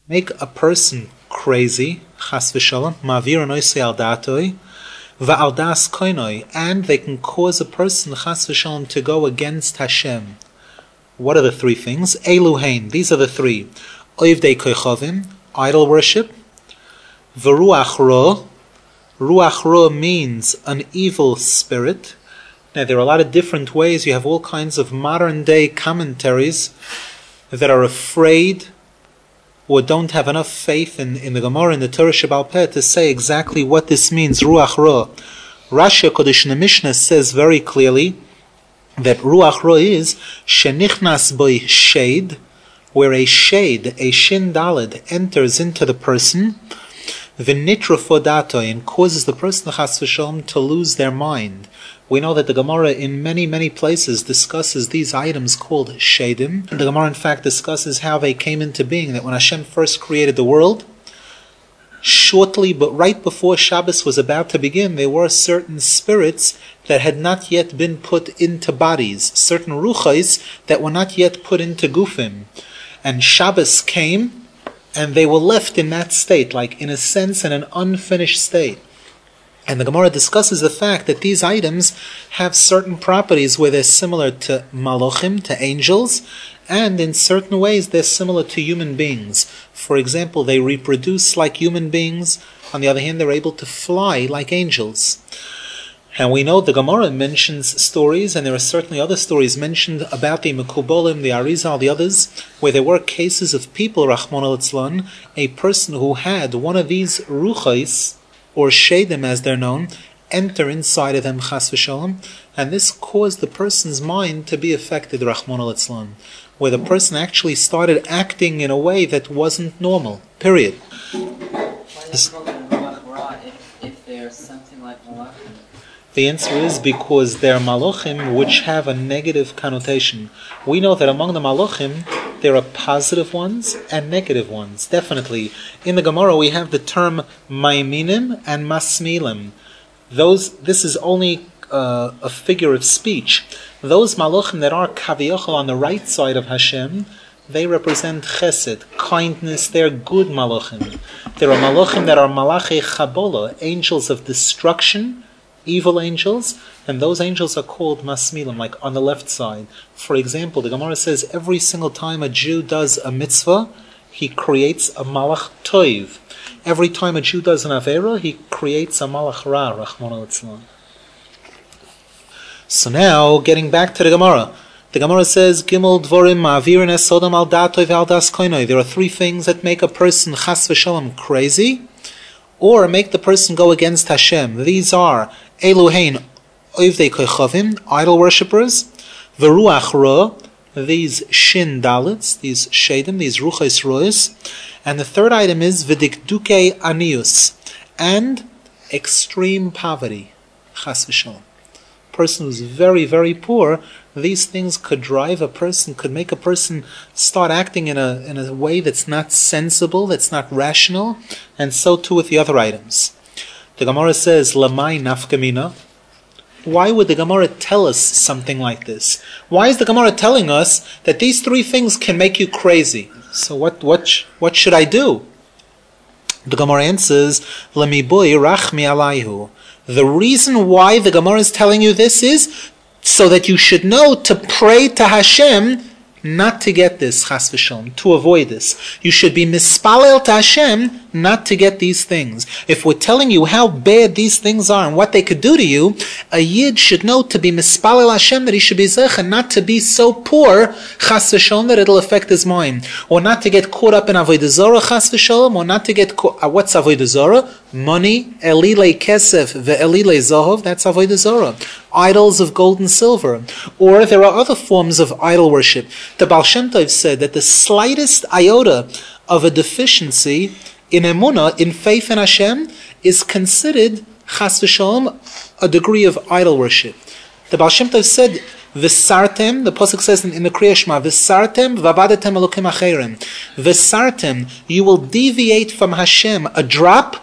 make a person crazy, chas v'shalom, ma'avir anoisei al datoi, va'al das koinoi, and they can cause a person, chas v'shalom, to go against Hashem. What are the three things? Eluhein, these are the three. Oivdei koichovim, idol worship. V'ruach ro, ruach ro means an evil spirit. Now there are a lot of different ways. You have all kinds of modern day commentaries that are afraid or don't have enough faith in the Gemara and the Torah Sheba'al Peh to say exactly what this means, ruach ro. Rashi HaKodesh in the Mishnah says very clearly that ruach ro is shenichnas boi shade, where a shade, a shin daled, enters into the person, v'nitra fodato, and causes the person chas v'shalom to lose their mind. We know that the Gemara in many, many places discusses these items called shadim. The Gemara in fact discusses how they came into being, that when Hashem first created the world, shortly but right before Shabbos was about to begin, there were certain spirits that had not yet been put into bodies, certain ruchais that were not yet put into gufim. And Shabbos came, and they were left in that state, like in a sense in an unfinished state. And the Gemara discusses the fact that these items have certain properties where they're similar to malachim, to angels, and in certain ways they're similar to human beings. For example, they reproduce like human beings. On the other hand, they're able to fly like angels. And we know the Gemara mentions stories, and there are certainly other stories mentioned about the Mekubolim, the Arizal, the others, where there were cases of people, Rahman al-Itzlan, a person who had one of these ruchais, or shadim as they're known, enter inside of them, chas v'shalom, and this caused the person's mind to be affected, Rahman al-Itzlan, where the person actually started acting in a way that wasn't normal, period. If they're something like malachim? The answer is because they're malachim which have a negative connotation. We know that among the malachim there are positive ones and negative ones, definitely. In the Gemara we have the term maiminim and masmilim. This is only a figure of speech. Those malachim that are kaviyachal on the right side of Hashem, they represent chesed, kindness. They're good malachim. There are malachim that are malachei chabola, angels of destruction, evil angels, and those angels are called masmilim, like on the left side. For example, the Gemara says every single time a Jew does a mitzvah, he creates a malach toiv. Every time a Jew does an avera, he creates a malach ra, Rahman al-Itzlan. So now, getting back to the Gemara says, Gimel dvorim ma'avirin esodam al datoi ve'al das koinoi. There are three things that make a person chas v'shalom crazy, or make the person go against Hashem. These are Eluhein, Oivdei Koichovim, idol worshippers, Veruach Ro, these Shin Dalits, these Shadim, these Ruchais Rois, and the third item is V'dikduke Anius, and extreme poverty, Chas v'shalom. Person who's very, very poor, these things could make a person start acting in a way that's not sensible, that's not rational, and so too with the other items. The Gemara says, Lamai nafkamina. Why would the Gemara tell us something like this? Why is the Gemara telling us that these three things can make you crazy? So what should I do? The Gemara answers, Lamibui rachmi alayhu. The reason why the Gemara is telling you this is so that you should know to pray to Hashem not to get this, chas v'shalom, to avoid this. You should be mispalel to Hashem not to get these things. If we're telling you how bad these things are and what they could do to you, a yid should know to be mispalel Hashem, that he should be zech, and not to be so poor, chas v'shalom, that it'll affect his mind. Or not to get caught up in avodah zarah, chas v'shalom, or not to get caught, what's avodah zarah? Money, elilei kesef, ve'elilei zahov, that's avodah zarah. Idols of gold and silver. Or there are other forms of idol worship. The Baal Shem Tov said that the slightest iota of a deficiency in emunah, in faith in Hashem, is considered, chas v'shalom, a degree of idol worship. The Baal Shem Tov said, V'sartem, the Pasuk says in the Kriya Shema, V'sartem v'abadetem elokim acherem. V'sartem, you will deviate from Hashem a drop,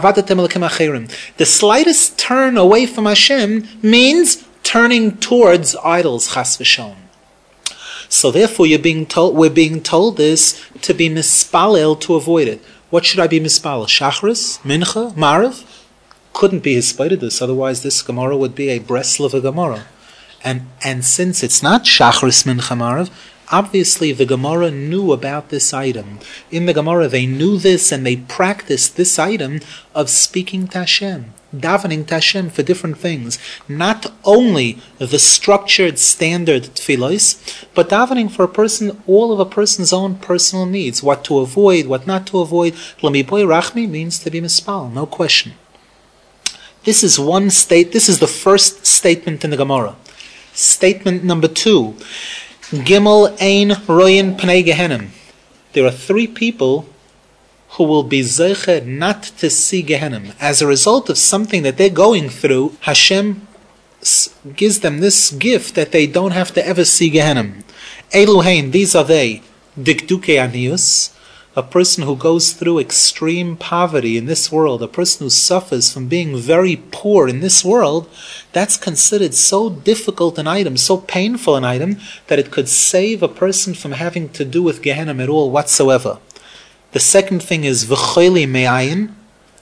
the slightest turn away from Hashem means turning towards idols, chas v'shalom. So therefore we're being told this to be mispalel, to avoid it. What should I be mispalel? Shachris? Mincha? Marav? Couldn't be hispaitis, otherwise this Gemara would be a Breslava Gemara. And since it's not Shachris Mincha Marav, obviously the Gemara knew about this item. In the Gemara they knew this and they practiced this item of speaking to Hashem, davening to Hashem for different things. Not only the structured standard tefillos, but davening for a person, all of a person's own personal needs, what to avoid, what not to avoid. Lamiboy Rachmi means to be mispal, no question. This is the first statement in the Gemara. Statement number 2. Gimel ein royin pnei Gehenim. There are 3 people who will be zeiche not to see Gehenim. As a result of something that they're going through, Hashem gives them this gift that they don't have to ever see Gehenim. Eluhein, these are they. Dikduke anius, a person who goes through extreme poverty in this world, a person who suffers from being very poor in this world, that's considered so difficult an item, so painful an item, that it could save a person from having to do with Gehenna at all whatsoever. The second thing is v'choili me'ayin,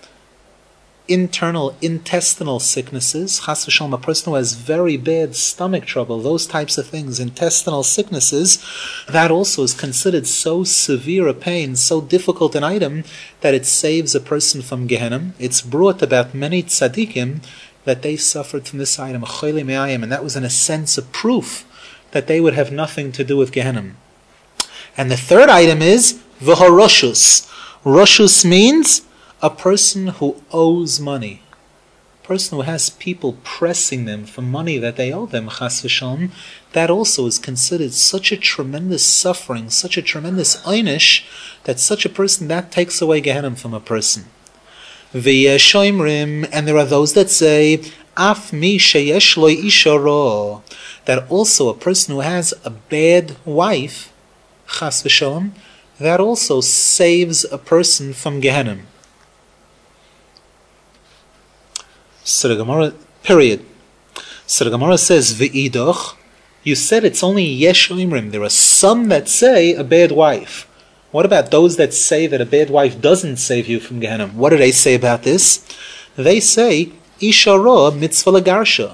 intestinal sicknesses. Chas v'shalom, a person who has very bad stomach trouble, those types of things, intestinal sicknesses, that also is considered so severe a pain, so difficult an item, that it saves a person from Gehenna. It's brought about many tzaddikim that they suffered from this item, choili me'ayim, and that was in a sense a proof that they would have nothing to do with Gehenna. And the third item is v'horoshus. Roshus means a person who owes money. A person who has people pressing them for money that they owe them, chas v'shalom, that also is considered such a tremendous suffering, such a tremendous einish, that such a person, that takes away Gehenna from a person. V'yeshoimrim, and there are those that say, af mi sheyesh lo isha ro, that also a person who has a bad wife, chas v'shalom, that also saves a person from Gehenna. So the Gemara, period. So the Gemara says, v'idoch, you said it's only yesh oimrim. There are some that say a bad wife. What about those that say that a bad wife doesn't save you from Gehenna? What do they say about this? They say, isha ra mitzvah lagarsha.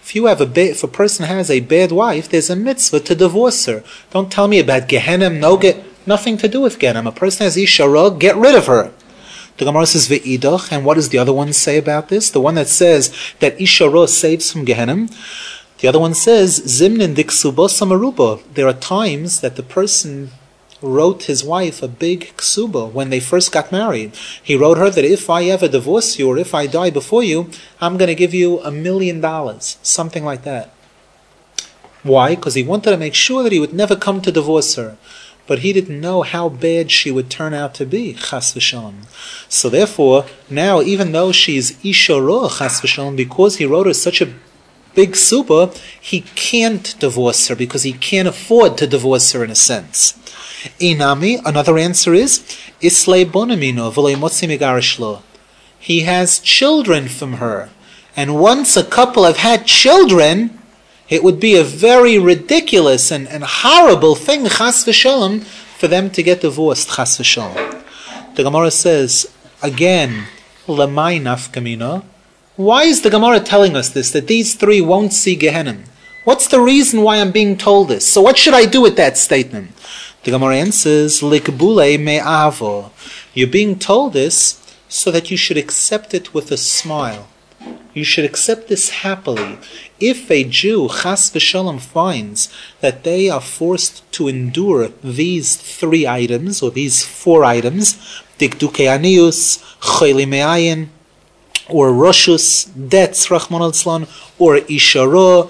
If a person has a bad wife, there's a mitzvah to divorce her. Don't tell me about Gehenna, nothing to do with Gehenna. A person has isha ra, get rid of her. The Gemara says ve'idach, and what does the other one say about this? The one that says that isha ra saves from Gehenna. The other one says zimnin diksuba samaruba. There are times that the person wrote his wife a big ksuba when they first got married. He wrote her that if I ever divorce you or if I die before you, I'm going to give you $1 million, something like that. Why? Because he wanted to make sure that he would never come to divorce her. But he didn't know how bad she would turn out to be, chas v'shalom. So therefore, now even though she's isha ra, chas v'shalom, because he wrote her such a big suba, he can't divorce her because he can't afford to divorce her in a sense. Inami, another answer is, islay bonamino v'lei motzi megarish lo. He has children from her. And once a couple have had children, it would be a very ridiculous and horrible thing, chas v'shalom, for them to get divorced, chas v'shalom. The Gemara says, again, lamai nafkamina. Why is the Gemara telling us this, that these 3 won't see Gehenna? What's the reason why I'm being told this? So what should I do with that statement? The Gemara answers, likbule me'avo. You're being told this so that you should accept it with a smile. You should accept this happily. If a Jew, chas v'shalom, finds that they are forced to endure these 3 items, or these 4 items, dikduke anius, choili me'ayin, or roshus, debts, rachman al-tzlan, or isha ra,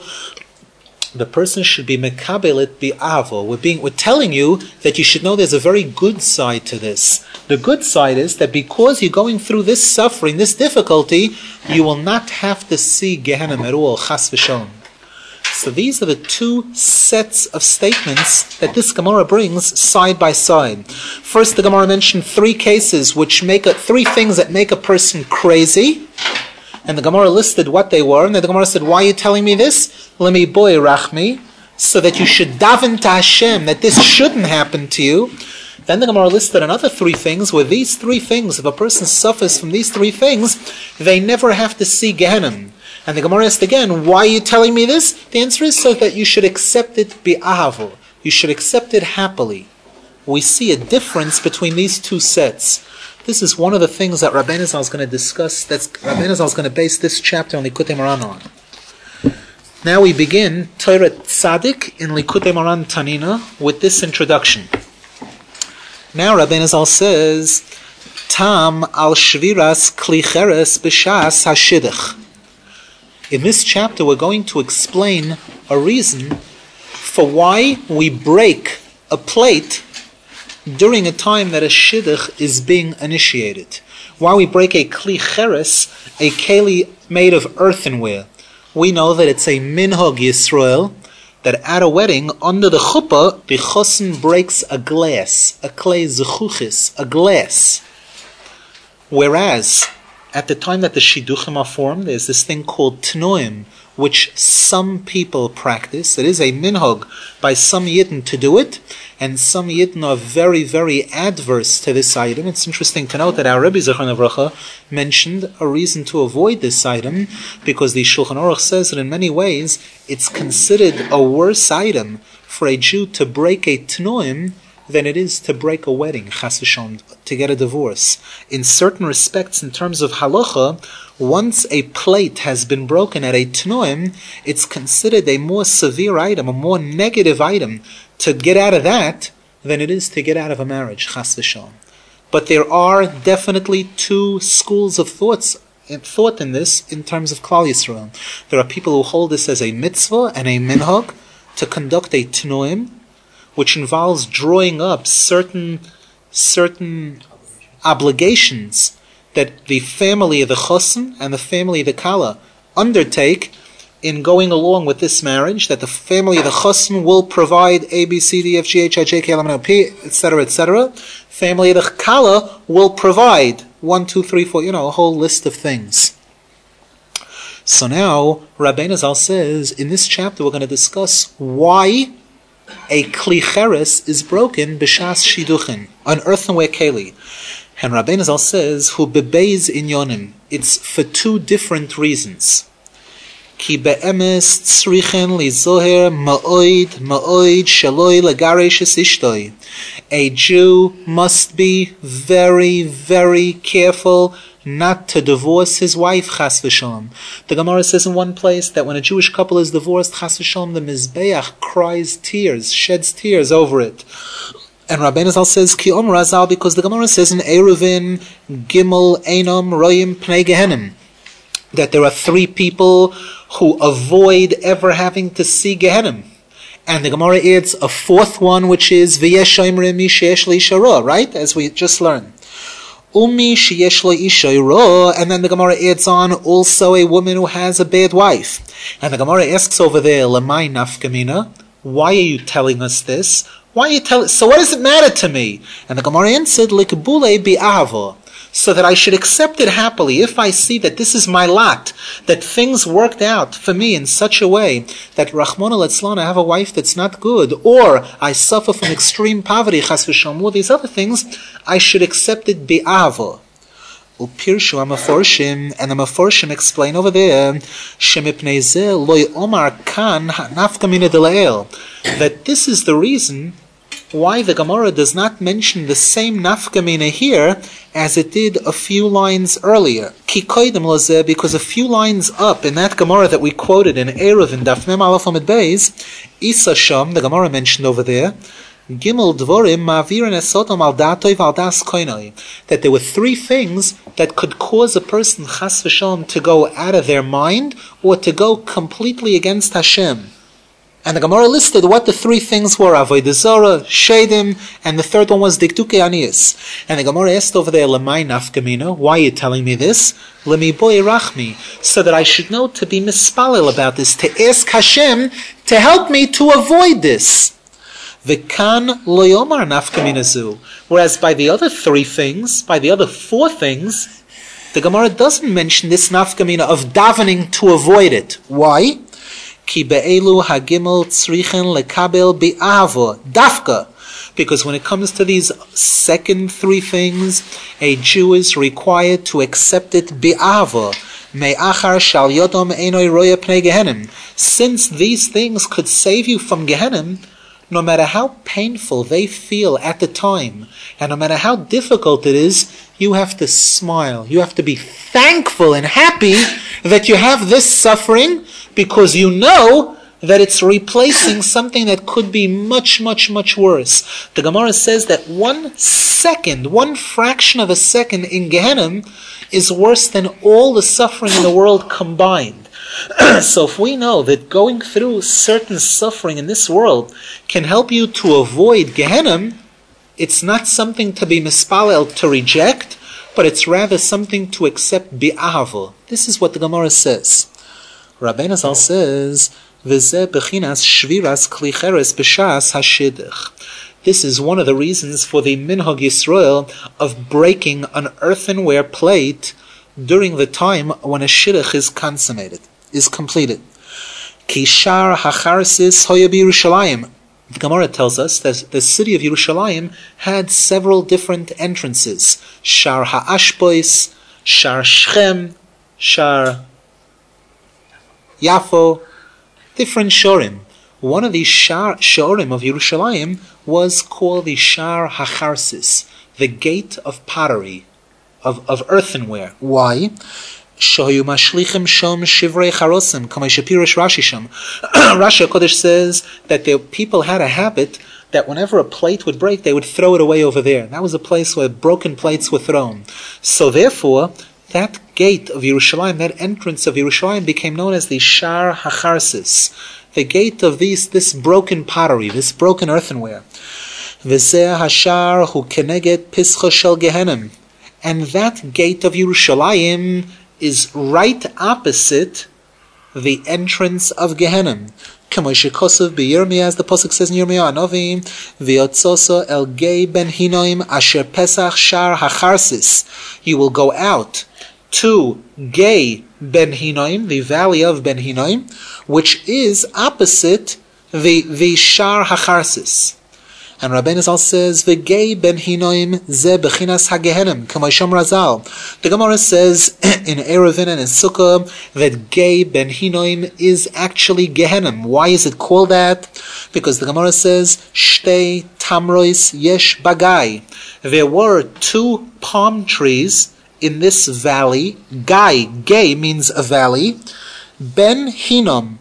the person should be mekabelet bi'avo. We're telling you that you should know there's a very good side to this. The good side is that because you're going through this suffering, this difficulty, you will not have to see Gehenna at all, chas v'shalom. So these are the 2 sets of statements that this Gemara brings side by side. First, the Gemara mentioned 3 cases which 3 things that make a person crazy. And the Gemara listed what they were, and then the Gemara said, why are you telling me this? Lemi boy rachmi. so that you should daven to Hashem, that this shouldn't happen to you. Then the Gemara listed another three things, where these three things, if a person suffers from these three things, they never have to see Gehenna. And the Gemara asked again, why are you telling me this? The answer is so that you should accept it bi'ahavo. You should accept it happily. We see a difference between these two sets. This is one of the things that Rabbeinu Zal is going to discuss, that's Rabbeinu Zal is going to base this chapter on Likutei Moharan on. Now we begin Torah Tzadik in Likutei Moharan Tanina with this introduction. Now Rabbeinu Zal says, Tam al shviras kli cheres b'shas hashidduch. In this chapter we're going to explain a reason for why we break a plate during a time that a shidduch is being initiated. Why we break a kli cheres, a keli made of earthenware. We know that it's a minhag Yisrael, that at a wedding, under the chuppah, the chosin breaks a glass, a klei zechuchis, a glass. Whereas, at the time that the shidduchim are formed, there's this thing called tnoim, which some people practice. It is a minhag by some yidden to do it, and some yidden are very, very adverse to this item. It's interesting to note that our Rebbe Zechron Avracha mentioned a reason to avoid this item, because the Shulchan Aruch says that in many ways it's considered a worse item for a Jew to break a tnoim than it is to break a wedding, chas v'shalom, to get a divorce. In certain respects, in terms of halacha, once a plate has been broken at a tnoim, it's considered a more severe item, a more negative item, to get out of that than it is to get out of a marriage, chas v'shalom. But there are definitely two schools of thought in this in terms of Klal Yisrael. There are people who hold this as a mitzvah and a minhag to conduct a tnoim, which involves drawing up certain obligations that the family of the chosin and the family of the kala undertake in going along with this marriage, that the family of the chosin will provide A, B, C, D, F, G, H, I, J, K, L, M, N, O, P, etc., etc. Family of the kala will provide 1, 2, 3, 4, a whole list of things. So now, Rabbeinu Zal says, in this chapter we're going to discuss why a kli cheres is broken b'shas shiduchin, an earthenware keli. And Rabbeinu Zal says, hu bebeis inyonim. It's for two different reasons. Ki be'emes tzrichen lizoher ma'oid shaloi legaresh es ishtoi. A Jew must be very, very careful not to divorce his wife, chas v'shalom. The Gemara says in one place that when a Jewish couple is divorced, chas v'shalom, the Mizbeach cries tears, sheds tears over it. And Rabbeinu Zal says, Ki Omer Azal, because the Gemara says in Eruvin, Gimel, Einom, Royim, Pnei Gehenim, that there are three people who avoid ever having to see Gehenim. And the Gemara adds a fourth one, which is V'yesh Oimrim Mi Sheyesh L'Isha Ra, right? As we just learned. Umi sheyesh lo isha ra, and then the Gemara adds on also a woman who has a bad wife. And the Gemara asks over there, Lamai nafkamina, why are you telling us this? Why are you telling? So what does it matter to me? And the Gemara answered, Likbule bi'ava, so that I should accept it happily if I see that this is my lot, that things worked out for me in such a way that Rahman al-Etzlan, I have a wife that's not good, or I suffer from extreme poverty, chas v'shalom, all these other things, I should accept it bi'ava. Upirshu amaforshim, and the maforshim explain over there, shemipnei zeh loy omar kan nafkamina dela'el, that this is the reason why the Gemara does not mention the same nafkamina here as it did a few lines earlier. Ki koydem lozeh, because a few lines up in that Gemara that we quoted in Erev in Daf Mem Aleph Amud Beis, Isa Sham, the Gemara mentioned over there, Gimel Dvorim Ma'avirin Esotam Al Datoi Val Das Koinoi, that there were three things that could cause a person chas v'shalom to go out of their mind or to go completely against Hashem. And the Gemara listed what the three things were: Avodah Zarah, Shedim, and the third one was Dikduke Aniyas. And the Gemara asked over there, Lamai nafkamina, why are you telling me this? Lemi boy rachmi, so that I should know to be mispalel about this, to ask Hashem to help me to avoid this. V'kan loyomar nafkamina zu. Whereas by the other three things, by the other four things, the Gemara doesn't mention this nafkamina of davening to avoid it. Why? Ki be'elu hagimel tzrichen lekabel bi'avo dafka. Because when it comes to these second three things, a Jew is required to accept it bi'avo. Me'achar shal yodom einoi roya pnei Gehenim. Since these things could save you from Gehenim, no matter how painful they feel at the time, and no matter how difficult it is, you have to smile. You have to be thankful and happy that you have this suffering, because you know that it's replacing something that could be much, much, much worse. The Gemara says that 1 second, 1 fraction of a second in Gehenim is worse than all the suffering in the world combined. So if we know that going through certain suffering in this world can help you to avoid Gehenim, it's not something to be mispalel, to reject, but it's rather something to accept bi'ahavo. This is what the Gemara says. Rabbeinu Zal says, V'zeh bechinas shviras kli cheres b'shas hashidduch. This is one of the reasons for the Minhag Yisrael of breaking an earthenware plate during the time when a shidduch is consummated, is completed. Ki shar hacharsis hoya b'Yerushalayim. The Gemara tells us that the city of Yerushalayim had several different entrances. Shar ha'ashbois, shar Shechem, shar Yafo, different shorim. One of these shorim of Yerushalayim was called the Shar Hacharsis, the gate of pottery, of earthenware. Why? Shoyu mashlichim shom shivrei charosim, kamei shapirish Rashi sham. Rashi HaKodesh says that the people had a habit that whenever a plate would break, they would throw it away over there. That was a place where broken plates were thrown. So therefore, that gate of Yerushalayim, that entrance of Yerushalayim became known as the Shar Hacharsis, the gate of this broken pottery, this broken earthenware. V'zeh hashar hu keneget pischa shel Gehenim. And that gate of Yerushalayim is right opposite the entrance of Gehenim. K'moshe kosev b'Yirmiyah, as the pasuk says in Yirmiyah Anovi, v'yotzoso el gei ben hinoim asher pesach shar hacharsis. You will go out to Gei Ben Hinoim, the valley of Ben Hinoim, which is opposite the Shar Hacharsis. And Rabbeinu Zal says, "V'Gei Ben Hinoim ze bechinas hagehenim k'maysham Razal." The Gemara says in Eruvin and in Sukkah that Gei Ben Hinoim is actually Gehenim. Why is it called that? Because the Gemara says, "Shtei tamrois yesh bagai." There were 2 palm trees in this valley. Gei means a valley. Ben Hinom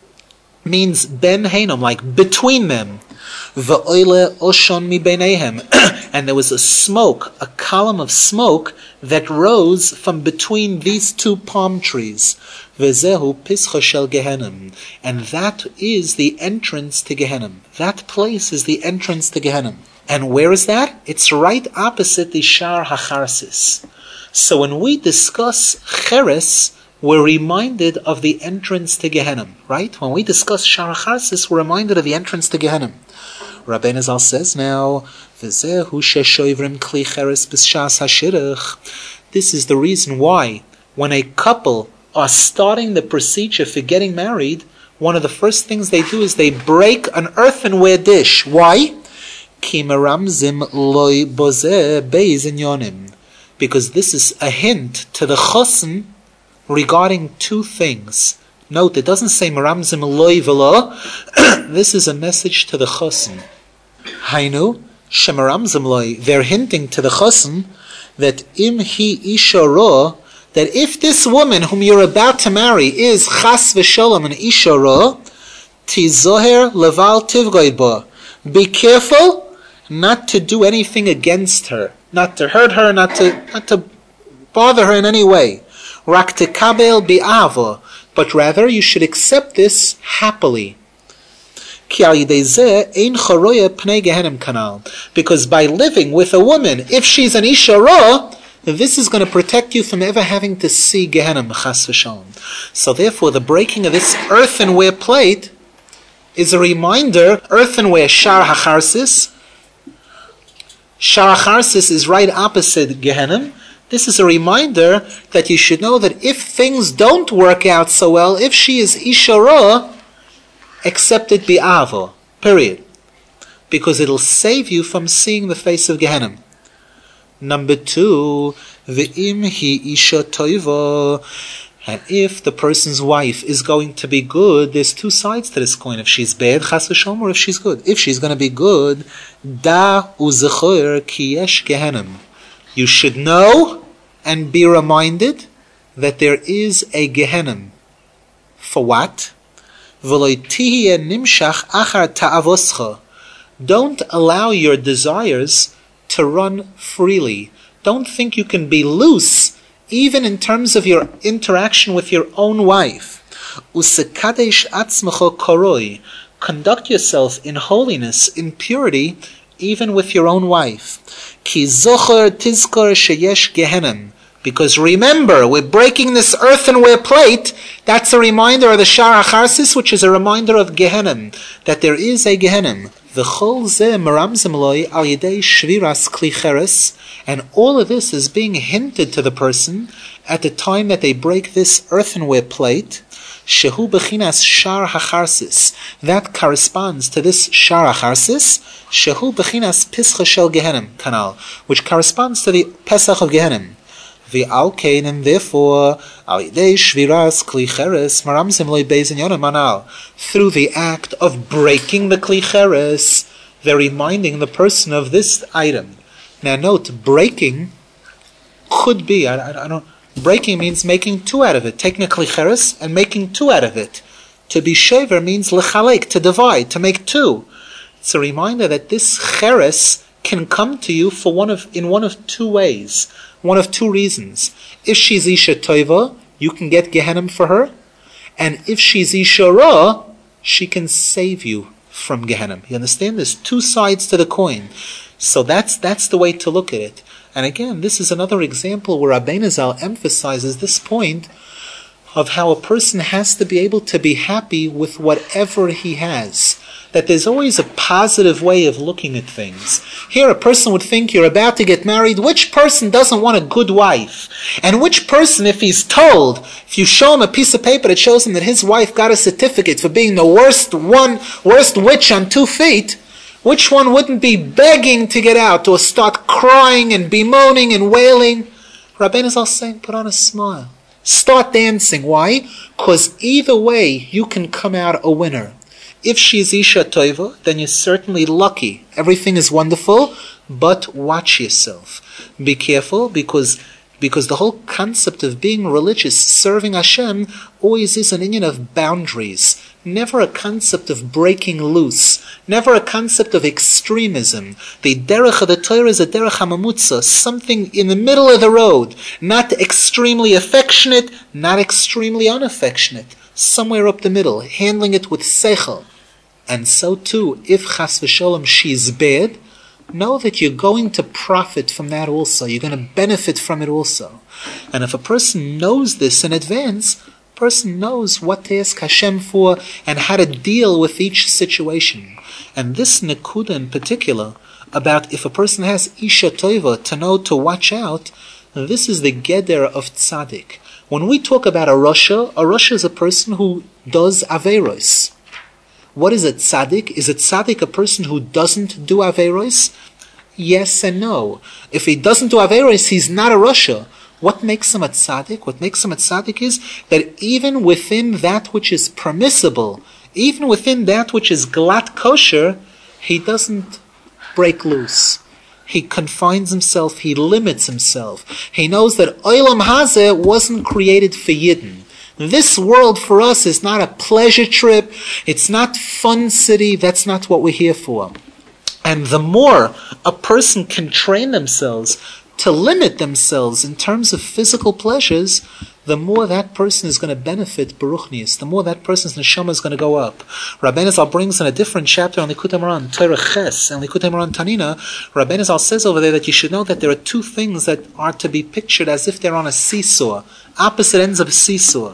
means Ben Hinom, like between them. V'oile oshon mi beineihem. And there was a smoke, a column of smoke that rose from between these 2 palm trees. V'zehu pischa shel Gehenim. And that is the entrance to Gehenim. That place is the entrance to Gehenim. And where is that? It's right opposite the Shar Hacharsis. So when we discuss Cheres, we're reminded of the entrance to Gehenim, right? When we discuss Shar Hacharsis, we're reminded of the entrance to Gehenim. Rabbeinu Zal says now, V'zehu sheshoivrim kli cheres b'shas hashidduch. This is the reason why, when a couple are starting the procedure for getting married, one of the first things they do is they break an earthenware dish. Why? Ki meramzim loy bozeh beiz inyonim. Because this is a hint to the chosn regarding 2 things. Note, it doesn't say meramzim loy velo. This is a message to the chosn. Hainu shemeramzim loy. They're hinting to the chosn that im hi isha ro, that if this woman whom you're about to marry is chas v'sholom an isha ro, tizoher leval tivgoy bo. Be careful not to do anything against her, not to hurt her, not to bother her in any way. Rak tekabel bi'avo, but rather you should accept this happily. Because by living with a woman, if she's an isha ra, this is going to protect you from ever having to see Gehenim chas v'shalom. So therefore, the breaking of this earthenware plate is a reminder. Earthenware Shar Hacharsis. Shar Hacharsis is right opposite Gehenim. This is a reminder that you should know that if things don't work out so well, if she is isha ra, accept it bi'avo, period. Because it'll save you from seeing the face of Gehenna. Number 2, Ve'im hi isha toiva. And if the person's wife is going to be good, there's two sides to this coin. If she's bad, chas v'shalom, or if she's good. If she's going to be good, da u'zechor ki yesh Gehenim. You should know and be reminded that there is a Gehenim. For what? V'lo tihye nimshach achar ta'avoscha. Don't allow your desires to run freely. Don't think you can be loose, even in terms of your interaction with your own wife. Usekadesh atzmecha koroi. Conduct yourself in holiness, in purity, even with your own wife. Ki zocher tizkor sheyesh Gehenim. Because remember, we're breaking this earthenware plate. That's a reminder of the Shar HaCharsis, which is a reminder of Gehenim, that there is a Gehenim. V'chol zeh meramzim loi al yedei shviras kli cheres. And all of this is being hinted to the person at the time that they break this earthenware plate. Shehu bechinas Shar HaCharsis. That corresponds to this Shar HaCharsis. Shehu bechinas Pischa Shel Gehenim kanal, which corresponds to the Pesach of Gehenim. V'alkein, and therefore, al yedei shviras kli cheres maramzim loi beis inyonim manal. Through the act of breaking the kli cheres, they're reminding the person of this item. Now note, breaking could be, breaking means making two out of it, taking a kli cheres and making two out of it. To be shaver means lechalek, to divide, to make two. It's a reminder that this cheres can come to you in one of two ways, one of two reasons. If she's isha toiva, you can get Gehenim for her, and if she's isha ra, she can save you from Gehenim. You understand? There's two sides to the coin. So that's the way to look at it. And again, this is another example where Rabbeinu Zal emphasizes this point of how a person has to be able to be happy with whatever he has. That there's always a positive way of looking at things. Here a person would think you're about to get married. Which person doesn't want a good wife? And which person, if he's told, if you show him a piece of paper that shows him that his wife got a certificate for being the worst witch on 2 feet, which one wouldn't be begging to get out or start crying and bemoaning and wailing? Rabbeinu Zal saying, put on a smile. Start dancing. Why? Because either way, you can come out a winner. If she's Isha Toiva, then you're certainly lucky. Everything is wonderful, but watch yourself. Be careful, because the whole concept of being religious, serving Hashem, always is an union of boundaries. Never a concept of breaking loose. Never a concept of extremism. The derech of the Torah is a derech hamamutza, something in the middle of the road. Not extremely affectionate, not extremely unaffectionate. Somewhere up the middle, handling it with seichel. And so too, if chas v'sholem she's bad, know that you're going to profit from that also. You're going to benefit from it also. And if a person knows this in advance, a person knows what to ask Hashem for and how to deal with each situation. And this nekuda in particular, about if a person has Isha Toiva, to know to watch out, this is the geder of tzaddik. When we talk about a Rasha is a person who does Averos. What is a tzaddik? Is a tzaddik a person who doesn't do Averos? Yes and no. If he doesn't do Averos, he's not a Rasha. What makes him a tzaddik? What makes him a tzaddik is that even within that which is permissible, even within that which is glat kosher, he doesn't break loose. He confines himself, he limits himself. He knows that Olam Hazeh wasn't created for Yidden. This world for us is not a pleasure trip, it's not fun city, that's not what we're here for. And the more a person can train themselves to limit themselves in terms of physical pleasures, the more that person is going to benefit Baruchnius, the more that person's neshama is going to go up. Rabbeinu Zal brings in a different chapter on Likutei Moharan, Torah Ches, and Likutei Moharan Tanina. Rabbeinu Zal says over there that you should know that there are two things that are to be pictured as if they're on a seesaw, opposite ends of a seesaw.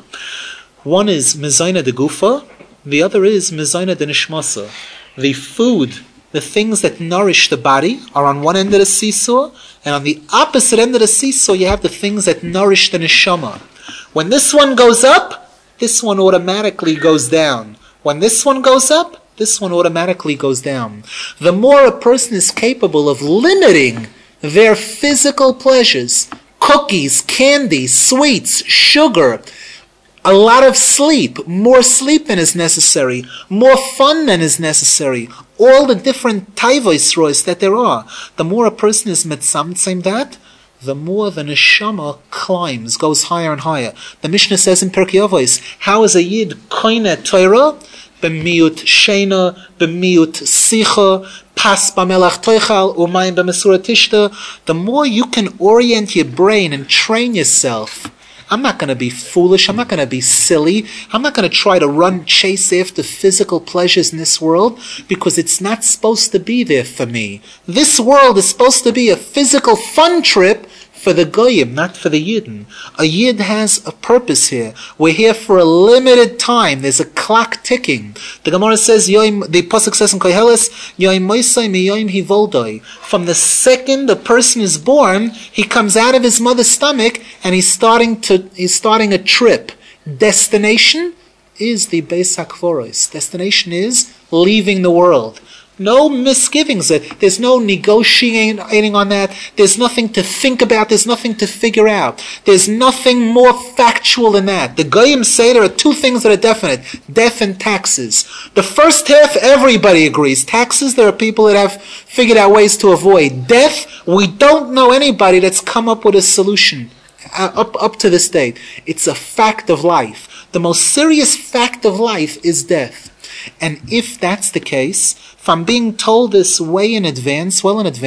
One is Mezayna de Gufa, the other is Mezayna de Nishmasa. The food, the things that nourish the body are on one end of the seesaw, and on the opposite end of the seesaw you have the things that nourish the neshama. When this one goes up, this one automatically goes down. When this one goes up, this one automatically goes down. The more a person is capable of limiting their physical pleasures, cookies, candy, sweets, sugar, a lot of sleep, more sleep than is necessary, more fun than is necessary, all the different taivos rois that there are, the more a person is mitzamtzim that, the more the neshama climbs, goes higher and higher. The Mishnah says in Pirkei Avos, how is a yid koine Torah? B'miut sheina, b'miut sicha, pas b'melach toichal, umayim b'mesura tishta. The more you can orient your brain and train yourself, I'm not going to be foolish, I'm not going to be silly, I'm not going to try to chase after physical pleasures in this world, because it's not supposed to be there for me. This world is supposed to be a physical fun trip for the goyim, not for the yidden. A yid has a purpose here. We're here for a limited time. There's a clock ticking. The Gemara says, the Pasuk says in Koheles, Yoim Moisai miyoim hivoldoi. From the second the person is born, he comes out of his mother's stomach and he's starting a trip. Destination is the Beis HaKvoros. Destination is leaving the world. No misgivings. There's no negotiating on that. There's nothing to think about. There's nothing to figure out. There's nothing more factual than that. The Goyim say there are two things that are definite. Death and taxes. The first half, everybody agrees. Taxes, there are people that have figured out ways to avoid. Death, we don't know anybody that's come up with a solution up to this date. It's a fact of life. The most serious fact of life is death. And if that's the case, if I'm being told this well in advance,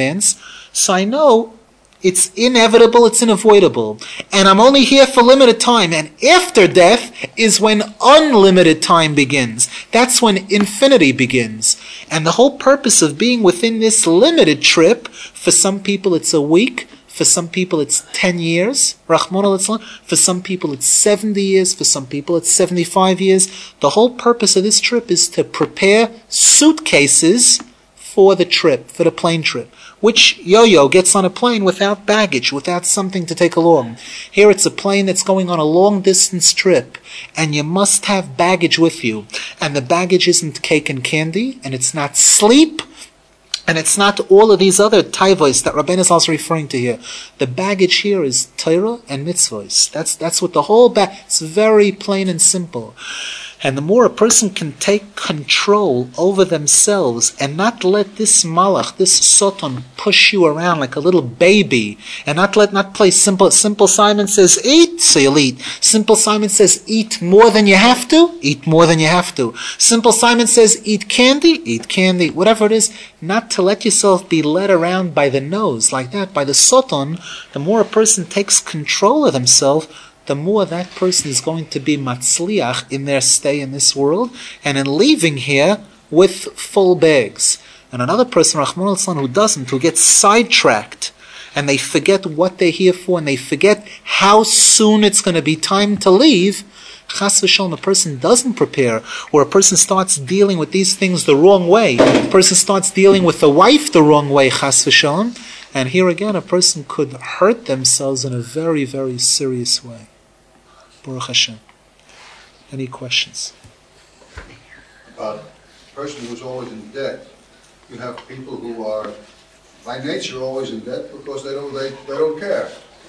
so I know it's inevitable, it's unavoidable. And I'm only here for limited time. And after death is when unlimited time begins. That's when infinity begins. And the whole purpose of being within this limited trip, for some people it's a week, for some people it's 10 years, Rahman al-Islam. For some people it's 70 years, for some people it's 75 years. The whole purpose of this trip is to prepare suitcases for the trip, for the plane trip. Which yo-yo gets on a plane without baggage, without something to take along. Here it's a plane that's going on a long distance trip, and you must have baggage with you. And the baggage isn't cake and candy, and it's not sleep, and it's not all of these other taivos that Rabbeinu is also referring to here. The baggage here is Torah and mitzvos. That's what the whole it's very plain and simple. And the more a person can take control over themselves and not let this malach, this soton, push you around like a little baby, and not play simple. Simple Simon says eat, so you'll eat. Simple Simon says eat more than you have to, eat more than you have to. Simple Simon says eat candy, whatever it is. Not to let yourself be led around by the nose like that, by the soton. The more a person takes control of himself, the more that person is going to be matzliach in their stay in this world and in leaving here with full bags. And another person, Rahman al-Islam, who doesn't, who gets sidetracked and they forget what they're here for and they forget how soon it's going to be time to leave, chas v'shalom, a person doesn't prepare, or a person starts dealing with these things the wrong way. A person starts dealing with the wife the wrong way, chas v'shalom. And here again, a person could hurt themselves in a very, very serious way. Baruch Hashem. Any questions? About a person who's always in debt. You have people who are, by nature, always in debt because they don't care.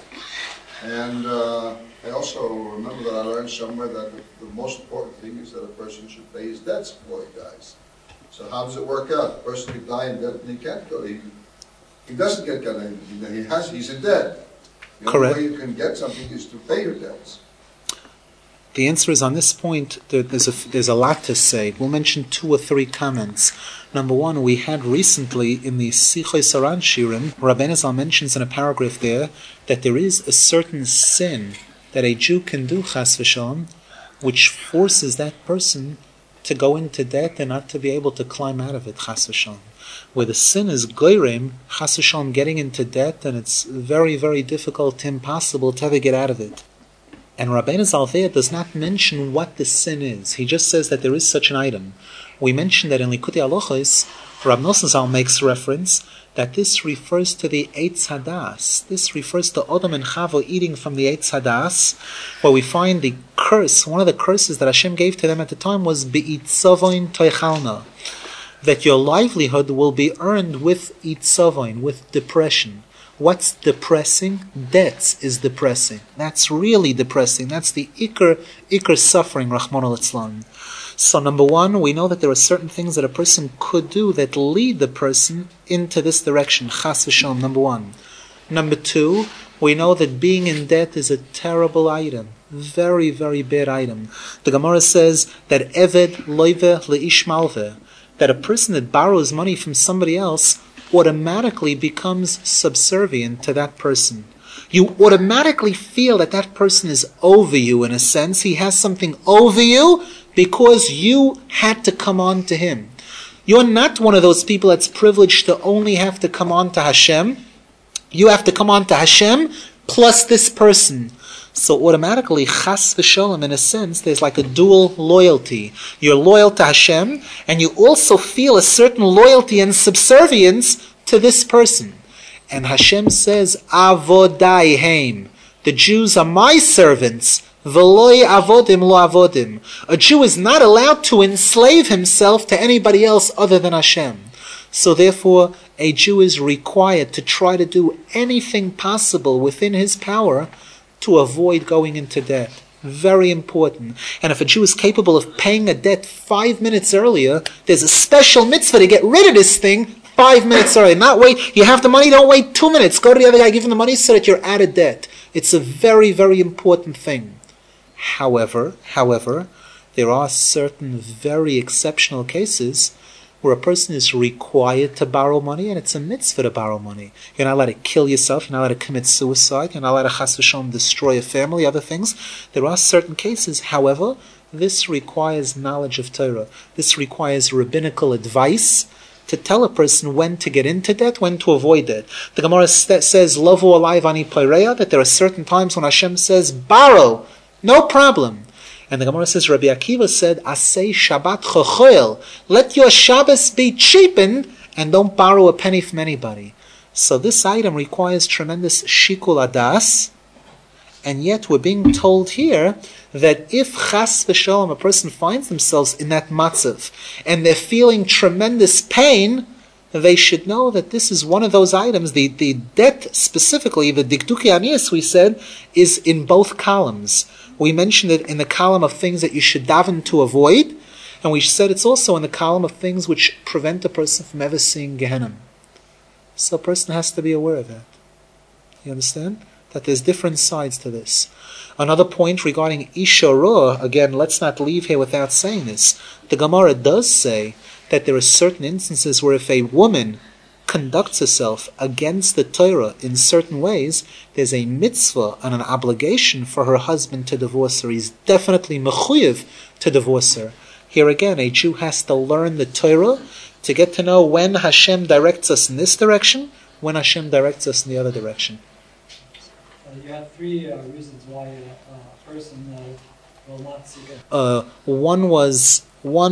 And I also remember that I learned somewhere that the most important thing is that a person should pay his debts before he dies. So how does it work out? A person could die in debt and he can't go. He doesn't get that. He's in debt. The Correct. only way you can get something is to pay your debts. The answer is, on this point, there's a lot to say. We'll mention 2 or 3 comments. Number one, we had recently in the Sichos Saran Shirim, Rabbeinu Zal mentions in a paragraph there that there is a certain sin that a Jew can do, chas v'shalom, which forces that person to go into debt and not to be able to climb out of it, chas v'shalom. Where the sin is goyrem, chas v'shalom, getting into debt, and it's very, very difficult, impossible to ever get out of it. And Rabbeinu Zal there does not mention what the sin is. He just says that there is such an item. We mentioned that in Likutei Halachos, Rav Nosson Zal makes reference that this refers to the Eitz Hadas. This refers to Adam and Chava eating from the Eitz Hadas, where we find the curse. One of the curses that Hashem gave to them at the time was Be'itzavoin Toichalna, that your livelihood will be earned with Itzavoin, with depression. What's depressing? Debts is depressing. That's really depressing. That's the ikr suffering, Rahman al-Islam. So number one, we know that there are certain things that a person could do that lead the person into this direction. Chas v'shalom, number one. Number two, we know that being in debt is a terrible item. Very, very bad item. The Gemara says that Eved loive leish malveh, that a person that borrows money from somebody else automatically becomes subservient to that person. You automatically feel that that person is over you in a sense. He has something over you because you had to come on to him. You're not one of those people that's privileged to only have to come on to Hashem. You have to come on to Hashem plus this person. So automatically, chas v'sholem, in a sense, there's like a dual loyalty. You're loyal to Hashem, and you also feel a certain loyalty and subservience to this person. And Hashem says, Avodai heim. The Jews are my servants. V'loi avodim lo avodim. A Jew is not allowed to enslave himself to anybody else other than Hashem. So therefore, a Jew is required to try to do anything possible within his power to avoid going into debt. Very important. And if a Jew is capable of paying a debt 5 minutes earlier, there's a special mitzvah to get rid of this thing 5 minutes earlier. Not wait, you have the money, don't wait 2 minutes. Go to the other guy, give him the money so that you're out of debt. It's a very, very important thing. However, there are certain very exceptional cases where a person is required to borrow money, and it's a mitzvah to borrow money. You're not allowed to kill yourself, you're not allowed to commit suicide, you're not allowed to chas v'shalom destroy a family, other things. There are certain cases, however, this requires knowledge of Torah. This requires rabbinical advice to tell a person when to get into debt, when to avoid it. The Gemara says, Lovu alai v'ani poireya, that there are certain times when Hashem says, borrow, no problem. And the Gemara says, Rabbi Akiva said, Asay Shabbat chochoel, let your Shabbos be cheapened, and don't borrow a penny from anybody. So this item requires tremendous shikul adas, and yet we're being told here that if chas v'shalom, a person finds themselves in that matzav, and they're feeling tremendous pain, they should know that this is one of those items. The debt specifically, the dikduki aniyas, we said, is in both columns. We mentioned it in the column of things that you should daven to avoid, and we said it's also in the column of things which prevent a person from ever seeing Gehenna. So a person has to be aware of that. You understand? That there's different sides to this. Another point regarding Isha Roh, again, let's not leave here without saying this. The Gemara does say that there are certain instances where if a woman conducts herself against the Torah in certain ways, there's a mitzvah and an obligation for her husband to divorce her. He's definitely mechuyev to divorce her. Here again, a Jew has to learn the Torah to get to know when Hashem directs us in this direction, when Hashem directs us in the other direction. You have three reasons why a person will not seek it. One was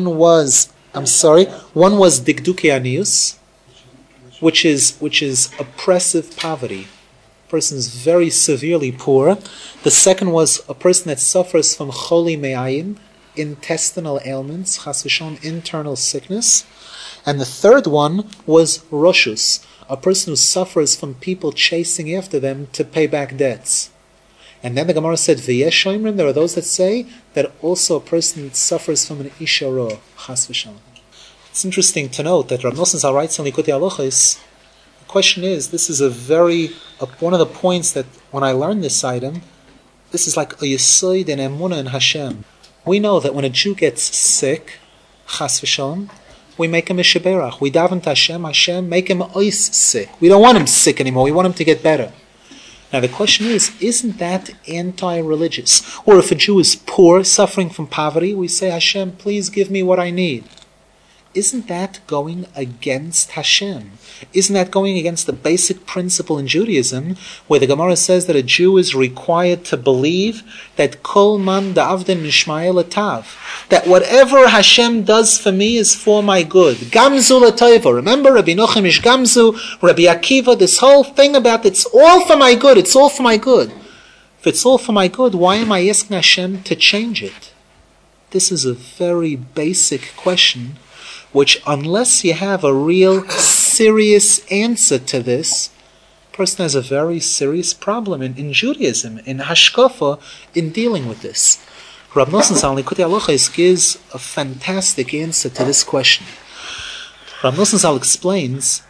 dikduki anius, which is oppressive poverty. A person is very severely poor. The second was a person that suffers from choli me'ayin, intestinal ailments, chas v'shalom, internal sickness. And the third one was roshus, a person who suffers from people chasing after them to pay back debts. And then the Gemara said, V'yesh shoimrim, there are those that say that also a person suffers from an isha roh, chas v'shalom. It's interesting to note that Rav Nosson Zal writes in Likutei Halachos, the question is, this is one of the points that when I learned this item, this is like a yesod and emunah in Hashem. We know that when a Jew gets sick, chas v'shalom, we make him a sheberach. We daven to Hashem, make him ois sick. We don't want him sick anymore, we want him to get better. Now the question is, isn't that anti-religious? Or if a Jew is poor, suffering from poverty, we say, Hashem, please give me what I need. isn't that going against Hashem? Isn't that going against the basic principle in Judaism, where the Gemara says that a Jew is required to believe that Kol man da'avden mishmayel atav, that whatever Hashem does for me is for my good. Gamzu l'toiva. Remember, Rabbi Nochem ish Gamzu, Rabbi Akiva, this whole thing about it's all for my good, it's all for my good. If it's all for my good, why am I asking Hashem to change it? This is a very basic question, which unless you have a real serious answer to this, a person has a very serious problem in Judaism, in Hashkafa, in dealing with this. Rav Nosson Zal Likutei Halachos gives a fantastic answer to this question. Rav Nosson Zal explains,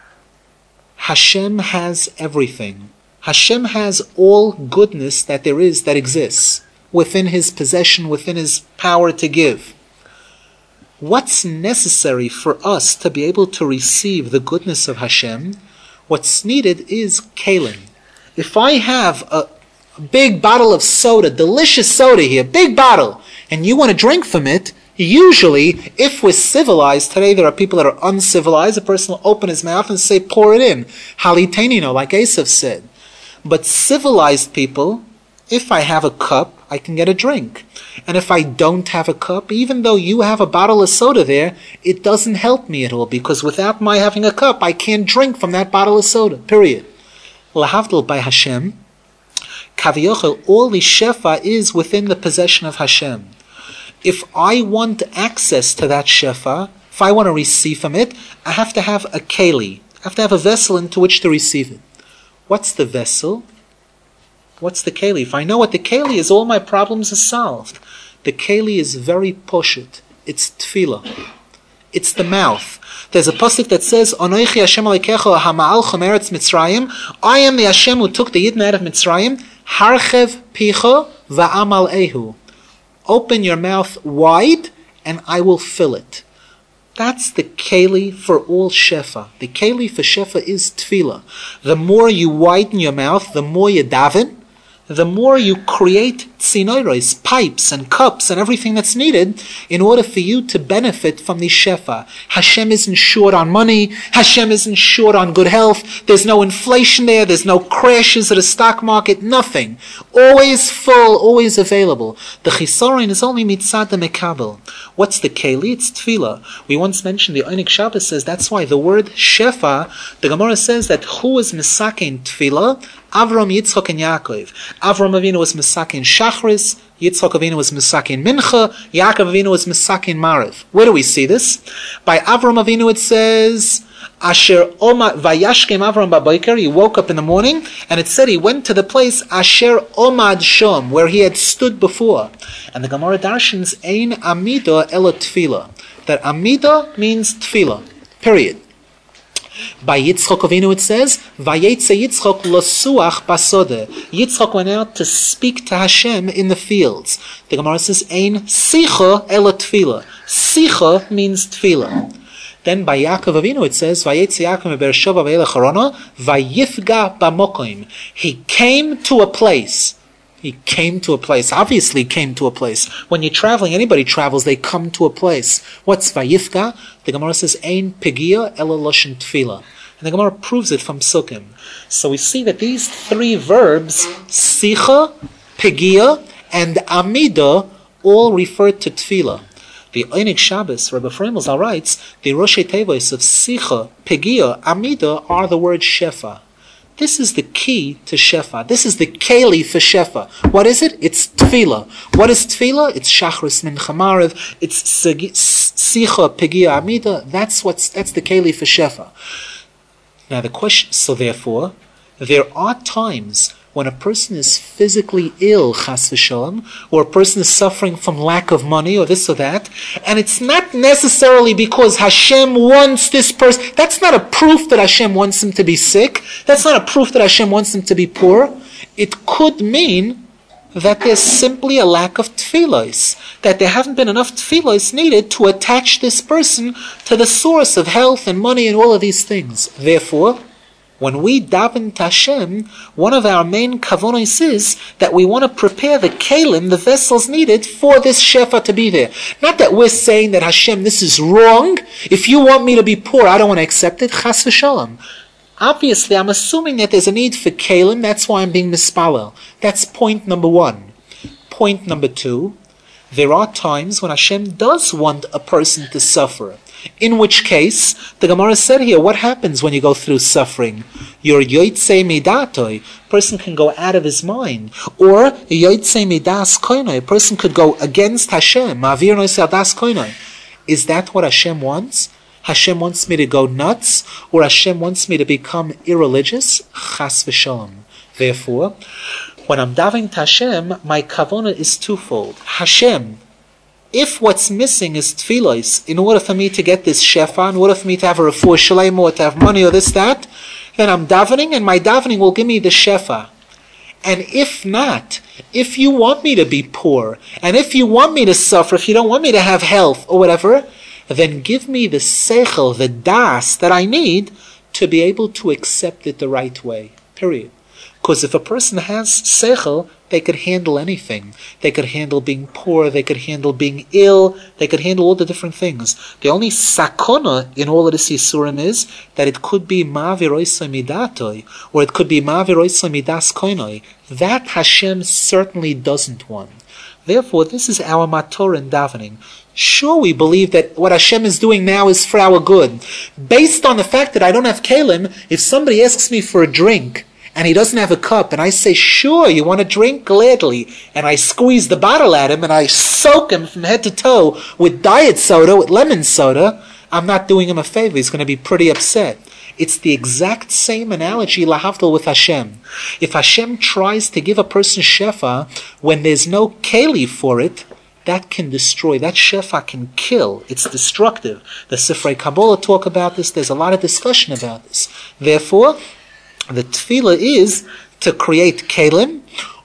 Hashem has everything. Hashem has all goodness that there is, that exists, within His possession, within His power to give. What's necessary for us to be able to receive the goodness of Hashem? What's needed is kelim. If I have a big bottle of soda, delicious soda here, big bottle, and you want to drink from it, usually, if we're civilized, today there are people that are uncivilized, a person will open his mouth and say, pour it in. Halitenino, like Asaph said. But civilized people, if I have a cup, I can get a drink. And if I don't have a cup, even though you have a bottle of soda there, it doesn't help me at all, because without my having a cup, I can't drink from that bottle of soda, period. Lahavdil by Hashem, Kaviyachol, all the shefa is within the possession of Hashem. If I want access to that shefa, if I want to receive from it, I have to have a keli. I have to have a vessel into which to receive it. What's the vessel? What's the keli? If I know what the keli is, all my problems are solved. The keli is very poshut. It's tefillah. It's the mouth. There's a pasuk that says, Anoichi Hashem Alekecha hama'alchem eretz Mitzrayim. I am the Hashem who took the Yidden out of Mitzrayim. Harchev picha va'amal ehu. Open your mouth wide, and I will fill it. That's the keli for all shefa. The keli for shefa is tefillah. The more you widen your mouth, the more you daven, the more you create tzinoros, pipes and cups and everything that's needed in order for you to benefit from the shefa. Hashem isn't short on money. Hashem isn't short on good health. There's no inflation there. There's no crashes at the stock market. Nothing. Always full, always available. The chisaron is only mitzad the mekabel. What's the keli? It's tefillah. We once mentioned, the Einik Shabbos says, that's why the word shefa, the Gemara says that who is misakein tefillah? Avram, Yitzchok, and Yaakov. Avram Avinu was misakein Shachris, Yitzchok Avinu was misakein Mincha, Yaakov Avinu was misakein Mariv. Where do we see this? By Avram Avinu it says, Asher Omad Vayashkem Avram Baboker, he woke up in the morning, and it said he went to the place Asher Omad Shom, where he had stood before. And the Gemara darshans Ein Amida Ela Tefillah. That Amida means Tefillah. Period. By Yitzchok Avinu it says, Vayetze Yitzchok losuach basode. Yitzchok went out to speak to Hashem in the fields. The Gemara says, Ein sicha ela tefillah. Sicha means tefillah. Then by Yaakov Avinu it says, Vayetze Yaakov meBeersheva v'elech harana, Vayifga bamokoim. He came to a place. He came to a place. Obviously came to a place. When you're traveling, anybody travels, they come to a place. What's Vayifka? The Gemara says, Ein Pegia Ela Loshen Tefillah. And the Gemara proves it from Sukkim. So we see that these three verbs, Sicha, Pegia, and Amida, all refer to Tefillah. The Einik Shabbos, Rabbi Freimel Zal writes, the Roshei Teivos of Sicha, Pegia, Amida are the word Shefa. This is the key to Shefa. This is the keli for Shefa. What is it? It's Tefillah. What is Tefillah? It's Shachris Mincha Mariv. It's Sicha, Pegia, Amida. That's the keli for Shefa. Now the question, so therefore, there are times when a person is physically ill, chas v'shalom, or a person is suffering from lack of money, or this or that, and it's not necessarily because Hashem wants this person. That's not a proof that Hashem wants him to be sick. That's not a proof that Hashem wants him to be poor. It could mean that there's simply a lack of tefillos, that there haven't been enough tefillos needed to attach this person to the source of health and money and all of these things. Therefore, When we daven to Hashem, one of our main kavonos is that we want to prepare the kelim, the vessels needed for this shefa to be there. Not that we're saying that Hashem, this is wrong. If you want me to be poor, I don't want to accept it. Chas v'shalom. Obviously, I'm assuming that there's a need for kelim. That's why I'm being mispalel. That's point number one. Point number two, there are times when Hashem does want a person to suffer. In which case, the Gemara said here, what happens when you go through suffering? Your yotzei midatoi, person can go out of his mind. Or yotzei midas koinoi, a person could go against Hashem. Ma'avir noisei das koinoi. Is that what Hashem wants? Hashem wants me to go nuts? Or Hashem wants me to become irreligious? Chas v'shalom. Therefore, when I'm davening to Hashem, my kavanah is twofold. Hashem, if what's missing is tefillos, in order for me to get this shefa, in order for me to have a refuah shalem, or to have money or this, that, then I'm davening, and my davening will give me the shefa. And if not, if you want me to be poor, and if you want me to suffer, if you don't want me to have health, or whatever, then give me the seichel, the das that I need to be able to accept it the right way. Period. Because if a person has seichel, they could handle anything. They could handle being poor, they could handle being ill, they could handle all the different things. The only sakona in all of this Yisurim is that it could be ma'aviroisa midatoi, or it could be ma'aviroisa midas koinoi. That Hashem certainly doesn't want. Therefore, this is our mator in davening. Sure, we believe that what Hashem is doing now is for our good. Based on the fact that I don't have kelim, if somebody asks me for a drink, and he doesn't have a cup, and I say, sure, you want a drink? Gladly. And I squeeze the bottle at him, and I soak him from head to toe with diet soda, with lemon soda, I'm not doing him a favor. He's going to be pretty upset. It's the exact same analogy, lahavdil, with Hashem. If Hashem tries to give a person shefa when there's no keli for it, that can destroy. That shefa can kill. It's destructive. The Sifrei Kabbalah talk about this. There's a lot of discussion about this. Therefore, the tefillah is to create kelim,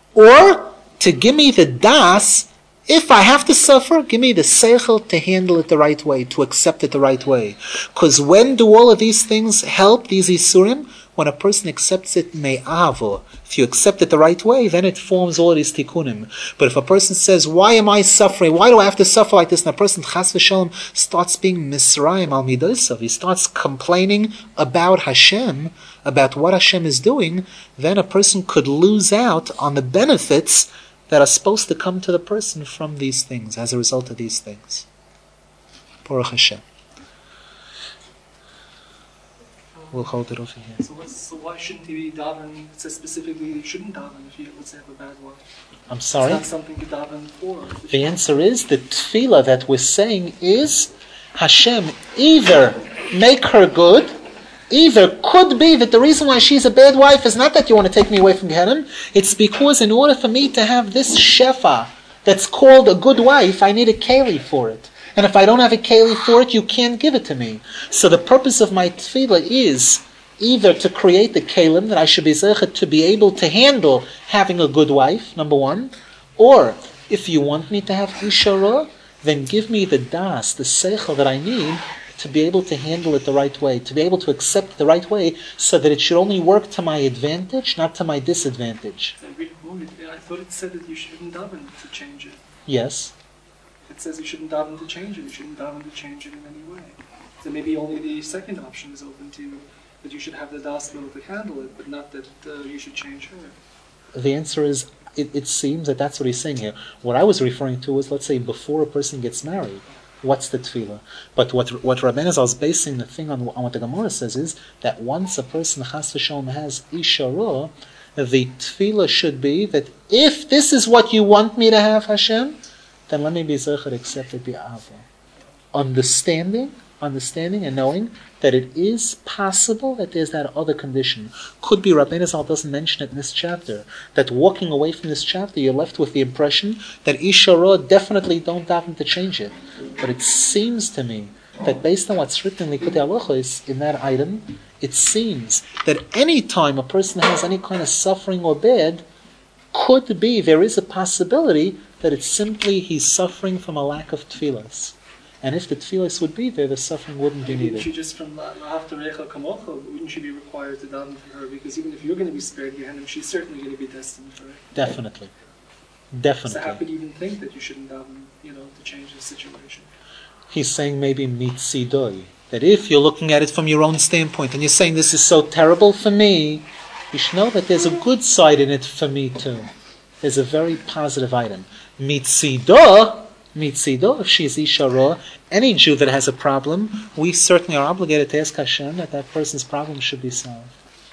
or to give me the das. If I have to suffer, give me the seichel to handle it the right way, to accept it the right way. Because when do all of these things help, these isurim? When a person accepts it me'avo. If you accept it the right way, then it forms all these tikkunim. But if a person says, why am I suffering? Why do I have to suffer like this? And a person, chas v'shalom, starts being misraim al midosav. He starts complaining about Hashem, about what Hashem is doing, then a person could lose out on the benefits that are supposed to come to the person from these things, as a result of these things. Baruch Hashem. We'll hold it over here. So why shouldn't he be daven? It says specifically you shouldn't daven if you, let's say, have a bad wife. I'm sorry? It's not something you daven for. The answer is, the tefillah that we're saying is, Hashem, either make her good, either could be that the reason why she's a bad wife is not that you want to take me away from Gehenim, it's because in order for me to have this shefa that's called a good wife, I need a keli for it. And if I don't have a keli for it, you can't give it to me. So the purpose of my tefillah is either to create the kelim that I should be zeichet to be able to handle having a good wife, number one, or if you want me to have isha, then give me the das, the seichel that I need to be able to handle it the right way, to be able to accept it the right way, so that it should only work to my advantage, not to my disadvantage. I thought it said that you shouldn't daven to change it. Yes. It says you shouldn't daven to change it. You shouldn't daven to change it in any way. So maybe only the second option is open to you, that you should have the das to be able to handle it, but not that you should change her. The answer is, it seems that that's what he's saying here. What I was referring to was, let's say, before a person gets married. What's the tefillah? But what Rabbeinu Zal is basing the thing on what the Gemara says is that once a person chas v'shalom has isha ra, the tefillah should be that if this is what you want me to have, Hashem, then let me be zeichet accept it bi'ava. Understanding and knowing that it is possible that there's that other condition. Could be Rabbeinu Zal doesn't mention it in this chapter, that walking away from this chapter you're left with the impression that Isha Ra definitely don't daven to change it. But it seems to me that based on what's written in Likutei Halachos in that item, it seems that any time a person has any kind of suffering or bad, could be, there is a possibility that it's simply he's suffering from a lack of tefillas. And if the tefillas would be there, the suffering wouldn't be Wouldn't needed. you just from La'aftarecha Kamocha, wouldn't you be required to daven for her? Because even if you're going to be spared Gehenna, she's certainly going to be destined for it. Definitely. So how Definitely. could you even think that you shouldn't daven, to change the situation? He's saying maybe mitzidoi. That if you're looking at it from your own standpoint and you're saying this is so terrible for me, you should know that there's a good side in it for me too. There's a very positive item. Mitzido, if she is Isha Ra, any Jew that has a problem, we certainly are obligated to ask Hashem that person's problem should be solved.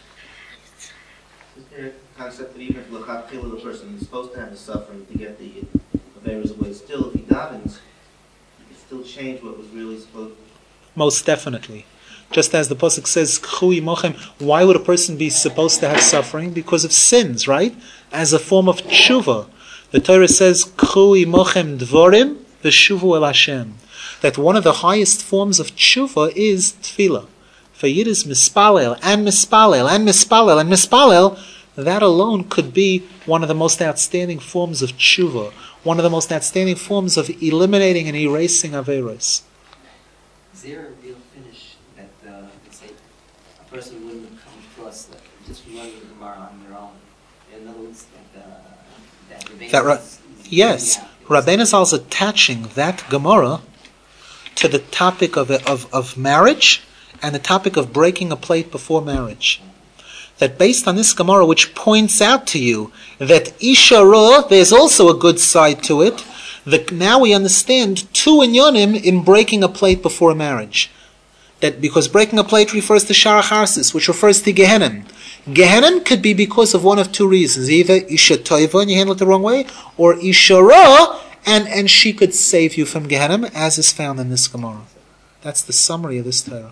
Is there a concept that even if l'chadchila the person is supposed to have the suffering to get the Averas away, still if he davens, he can still change what was really supposed to? Most definitely. Just as the Pasuk says, Chui mochem, why would a person be supposed to have suffering? Because of sins, right? As a form of tshuva. The Torah says, Chui mochem dvorim v'shuvu el Hashem. That one of the highest forms of tshuva is tefillah. For Yid is mispalel, and mispalel, and mispalel, and mispalel. That alone could be one of the most outstanding forms of tshuva. One of the most outstanding forms of eliminating and erasing averos. Is there a real finish that, let's say, a person wouldn't have come across just from learning the Gemara on their own? In other words, that Rabbeinu Yes, Rabbeinu Zal is attaching that Gemara to the topic of marriage and the topic of breaking a plate before marriage. That based on this Gemara, which points out to you that Isha Ra, there's also a good side to it, that now we understand two inyonim in breaking a plate before marriage. That because breaking a plate refers to Shara Charsis, which refers to Gehenim. Gehenim could be because of one of two reasons. Either Isha Toiva, and you handle it the wrong way, or Isha Ra, and she could save you from Gehenim, as is found in this Gemara. That's the summary of this Torah.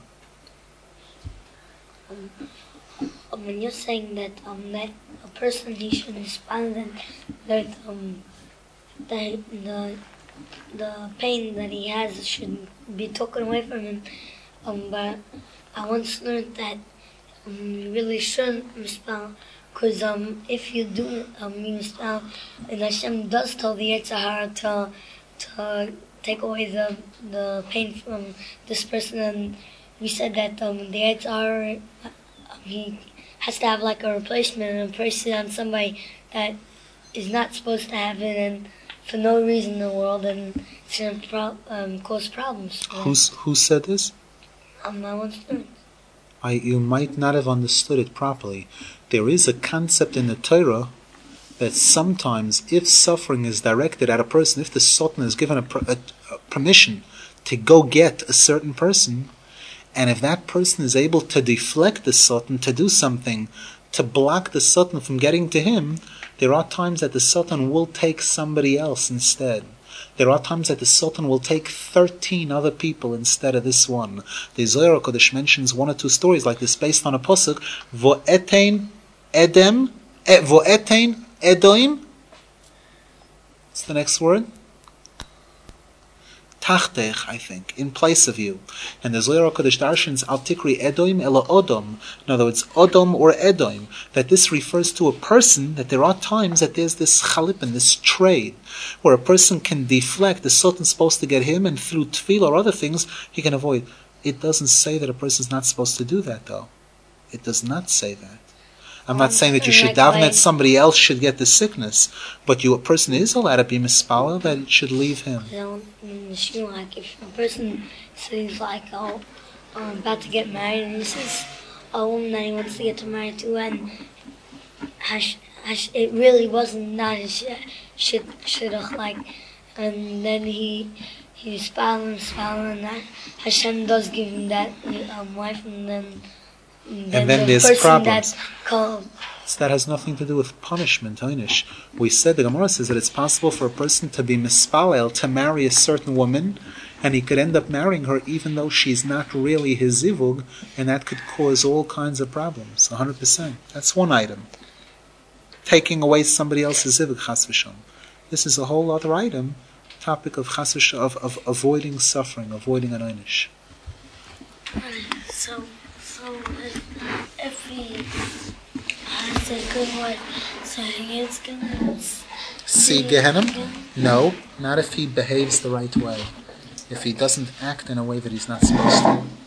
When you're saying that that a person he should respond that the pain that he has should be taken away from him, but I once learned that you really shouldn't respond, because if you do you respond, and Hashem does tell the Yetzer Hara to take away the pain from this person, and we said that the Yetzer Hara he has to have like a replacement and a person on somebody that is not supposed to have it, and for no reason in the world, and it's going to cause problems. Who said this? I once learned. You might not have understood it properly. There is a concept in the Torah that sometimes if suffering is directed at a person, if the Sultan is given a permission to go get a certain person, and if that person is able to deflect the Sultan, to do something, to block the Sultan from getting to him, there are times that the Sultan will take somebody else instead. There are times that the Sultan will take 13 other people instead of this one. The Zohar Kodesh mentions one or two stories like this based on a pasuk, Vo'etein Edoim. What's the next word? Tachtech, I think, in place of you. And the Zohar Kodesh darshans al tikri Edoim ela Odom. In other words, Odom or Edoim. That this refers to a person, that there are times that there's this chalipin, this trade, where a person can deflect, the Sultan's supposed to get him, and through tefillah or other things, he can avoid. It doesn't say that a person's not supposed to do that, though. It does not say that. I'm not saying that you should daven that somebody else should get the sickness, but a person is allowed to be mispalel, that it should leave him. Like if a person says like, I'm about to get married, and he says a woman that he wants to get married to, and it really wasn't not his shidduch, like, and then he was following, and that Hashem does give him that wife, and then there's problems. So that has nothing to do with punishment, Hoinish. We said, the Gemara says that it's possible for a person to be mispalel, to marry a certain woman, and he could end up marrying her even though she's not really his zivug, and that could cause all kinds of problems, 100%. That's one item. Taking away somebody else's zivug, chas v'shalom. This is a whole other item, topic of chas v'shalom, of avoiding suffering, avoiding an Hoinish. So if he has a good wife, so he is going to see Gehenim? No, not if he behaves the right way. if he doesn't act in a way that he's not supposed to.